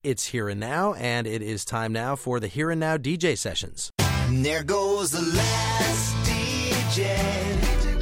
It's Here and Now, and it is time now for the Here and Now DJ sessions. And there goes the last DJ.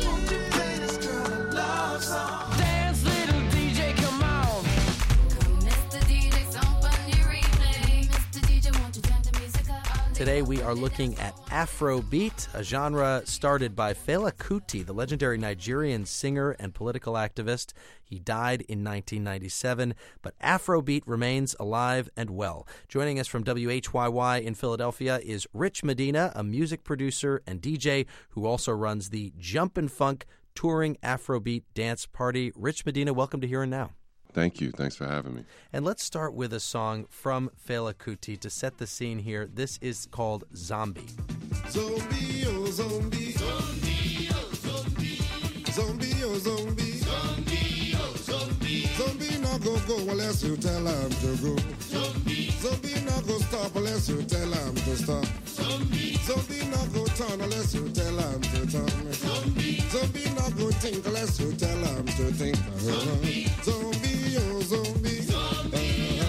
Dance, little DJ, come on. Mr. DJ, some fun your evening. Mr. DJ, won't you turn the music up? Today we are looking at Afrobeat, a genre started by Fela Kuti, the legendary Nigerian singer and political activist. He died in 1997, but Afrobeat remains alive and well. Joining us from WHYY in Philadelphia is Rich Medina, a music producer and DJ who also runs the Jumpin' Funk Touring Afrobeat Dance Party. Rich Medina, welcome to Here and Now. Thank you. Thanks for having me. And let's start with a song from Fela Kuti to set the scene here. This is called Zombie. Zombie, oh zombie. Zombie, oh zombie. Zombie, oh zombie. Zombie, oh zombie. Zombie not go unless you tell him to go. Zombie. Zombie not go stop unless you tell him to stop. Zombie. Zombie not go turn unless you tell him to turn. Zombie. Zombie not go think unless you tell him to think. Zombie. Zombie, oh zombie. Zombie,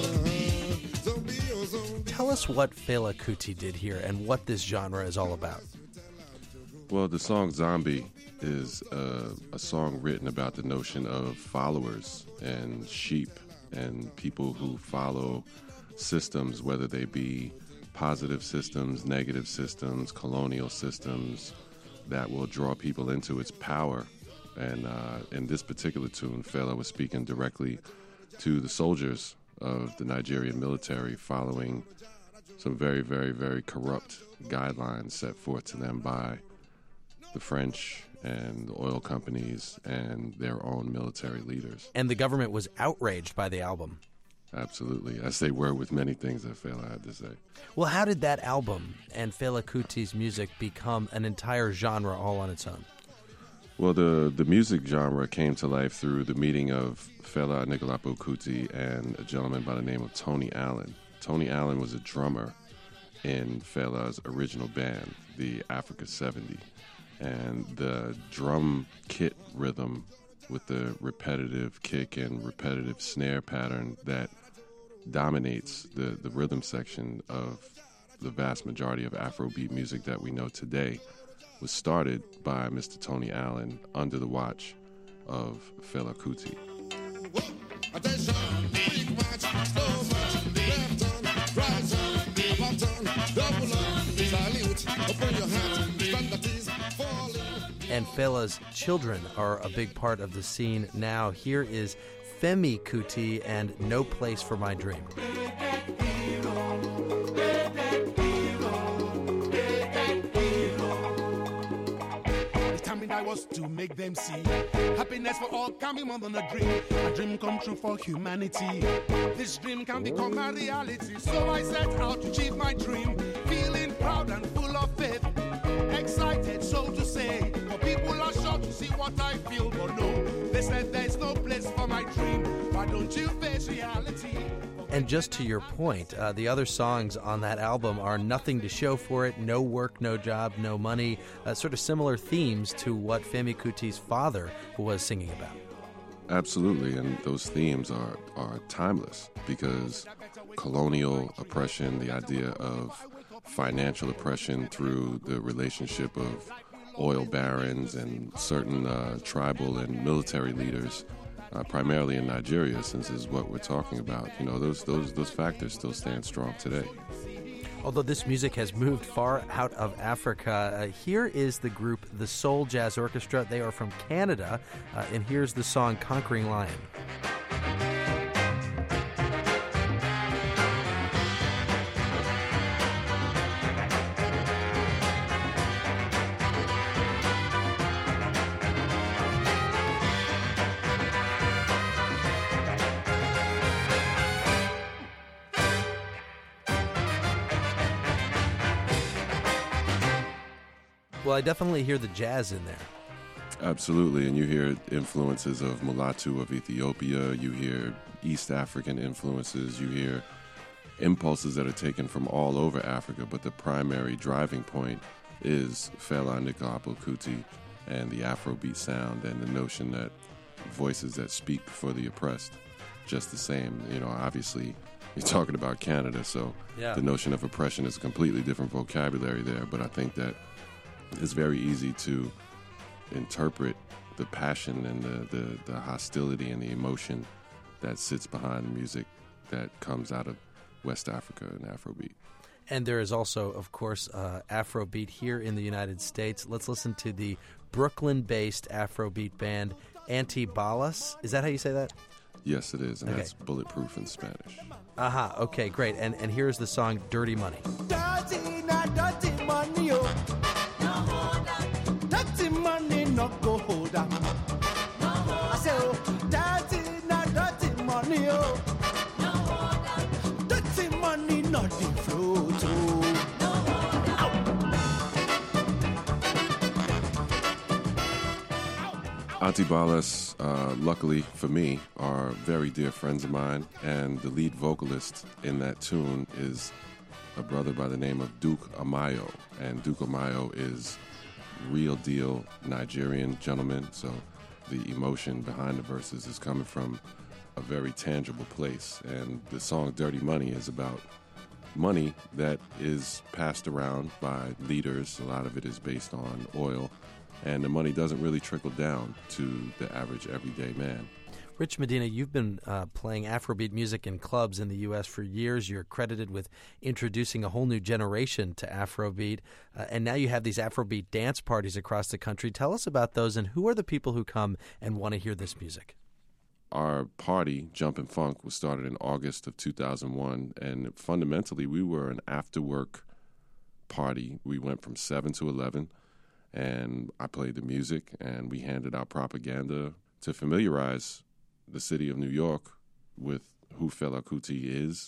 oh zombie. Tell us what Fela Kuti did here and what this genre is all about. Well, the song Zombie is a song written about the notion of followers and sheep and people who follow systems, whether they be positive systems, negative systems, colonial systems, that will draw people into its power. And in this particular tune, Fela was speaking directly to the soldiers of the Nigerian military following some very, very, very corrupt guidelines set forth to them by the French and the oil companies and their own military leaders. And the government was outraged by the album. Absolutely, as they were with many things that Fela had to say. Well, how did that album and Fela Kuti's music become an entire genre all on its own? Well, the music genre came to life through the meeting of Fela Anikulapo Kuti and a gentleman by the name of Tony Allen. Tony Allen was a drummer in Fela's original band, the Africa 70. And the drum kit rhythm with the repetitive kick and repetitive snare pattern that dominates the rhythm section of the vast majority of Afrobeat music that we know today was started by Mr. Tony Allen under the watch of Fela Kuti. Attention, big march, slow march, left turn, right turn, up turn, double up, salute, open your hands, stand at ease, falling. And Fela's children are a big part of the scene now. Here is Femi Kuti and No Place for My Dream. I was to make them see happiness for all coming more than a dream come true for humanity. This dream can become a reality, so I set out to achieve my dream, feeling proud and full of faith, excited so to say, for people are sure to see what I feel, but no, they said there's no place for my dream, why don't you face reality? And just to your point, the other songs on that album are nothing to show for it, no work, no job, no money, sort of similar themes to what Femi Kuti's father was singing about. Absolutely, and those themes are timeless because colonial oppression, the idea of financial oppression through the relationship of oil barons and certain tribal and military leaders, primarily in Nigeria, since is what we're talking about. You know, those factors still stand strong today. Although this music has moved far out of Africa, here is the group The Soul Jazz Orchestra. They are from Canada, and here's the song Conquering Lion. Well, I definitely hear the jazz in there. Absolutely, and you hear influences of Mulatu of Ethiopia, you hear East African influences, you hear impulses that are taken from all over Africa, but the primary driving point is Fela Anikulapo Kuti and the Afrobeat sound and the notion that voices that speak for the oppressed, just the same. You know, obviously you're talking about Canada, so Yeah. the notion of oppression is a completely different vocabulary there. But I think that it's very easy to interpret the passion and the hostility and the emotion that sits behind the music that comes out of West Africa and Afrobeat. And there is also, of course, Afrobeat here in the United States. Let's listen to the Brooklyn-based Afrobeat band Antibalas. Is that how you say that? Yes, it is, and Okay. that's bulletproof in Spanish. Aha, okay, great. And here's the song Dirty Money. Dirty, na dirty money, oh. Dirty money, no go hold up. I say, oh, dirty, na dirty money, oh. Dirty money, not the float, oh. Antibalas, luckily for me, are very dear friends of mine, and the lead vocalist in that tune is a brother by the name of Duke Amayo, and Duke Amayo is real deal Nigerian gentleman, so the emotion behind the verses is coming from a very tangible place, and the song Dirty Money is about money that is passed around by leaders. A lot of it is based on oil, and the money doesn't really trickle down to the average everyday man. Rich Medina, you've been playing Afrobeat music in clubs in the U.S. for years. You're credited with introducing a whole new generation to Afrobeat, and now you have these Afrobeat dance parties across the country. Tell us about those, and who are the people who come and want to hear this music? Our party, Jumpin' Funk, was started in August of 2001, and fundamentally we were an after-work party. We went from 7 to 11, and I played the music, and we handed out propaganda to familiarize the city of New York with who Fela Kuti is.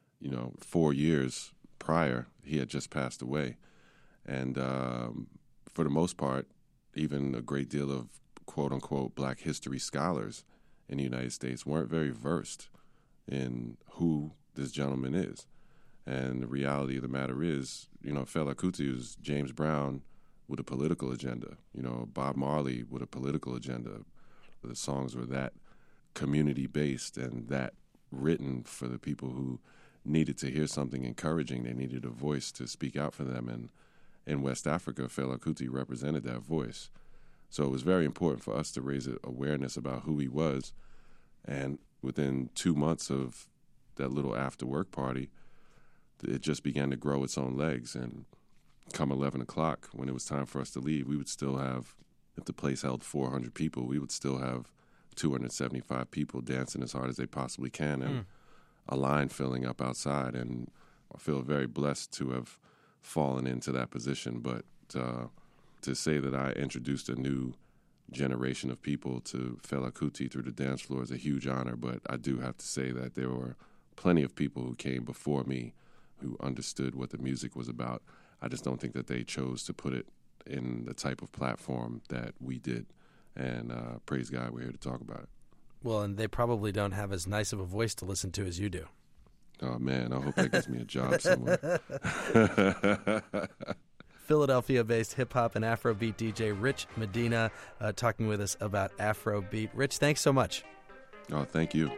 4 years prior, he had just passed away. And for the most part, even a great deal of quote-unquote black history scholars in the United States weren't very versed in who this gentleman is. And the reality of the matter is, Fela Kuti was James Brown with a political agenda, Bob Marley with a political agenda. The songs were that community-based and that written for the people who needed to hear something encouraging. They needed a voice to speak out for them. And in West Africa, Fela Kuti represented that voice. So it was very important for us to raise awareness about who he was. And within 2 months of that little after-work party, it just began to grow its own legs. And come 11 o'clock, when it was time for us to leave, we would still have, if the place held 400 people, we would still have 275 people dancing as hard as they possibly can, and a line filling up outside. And I feel very blessed to have fallen into that position. But to say that I introduced a new generation of people to Fela Kuti through the dance floor is a huge honor, but I do have to say that there were plenty of people who came before me who understood what the music was about. I just don't think that they chose to put it in the type of platform that we did. And praise God, we're here to talk about it. Well, and they probably don't have as nice of a voice to listen to as you do. Oh, man, I hope that gets me a job somewhere. Philadelphia-based hip-hop and Afrobeat DJ Rich Medina talking with us about Afrobeat. Rich, thanks so much. Oh, thank you.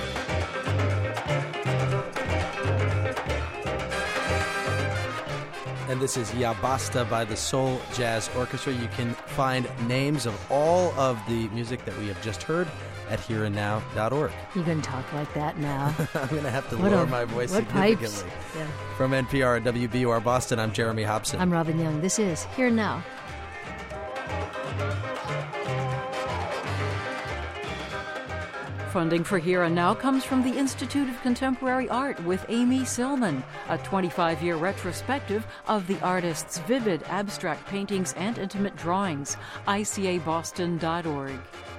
And this is Ya Basta by the Soul Jazz Orchestra. You can find names of all of the music that we have just heard at hereandnow.org. You can talk like that now. I'm going to have to lower my voice significantly. Pipes. Yeah. From NPR at WBUR Boston, I'm Jeremy Hobson. I'm Robin Young. This is Here and Now. Funding for Here and Now comes from the Institute of Contemporary Art with Amy Silman, a 25-year retrospective of the artist's vivid abstract paintings and intimate drawings. ICABoston.org.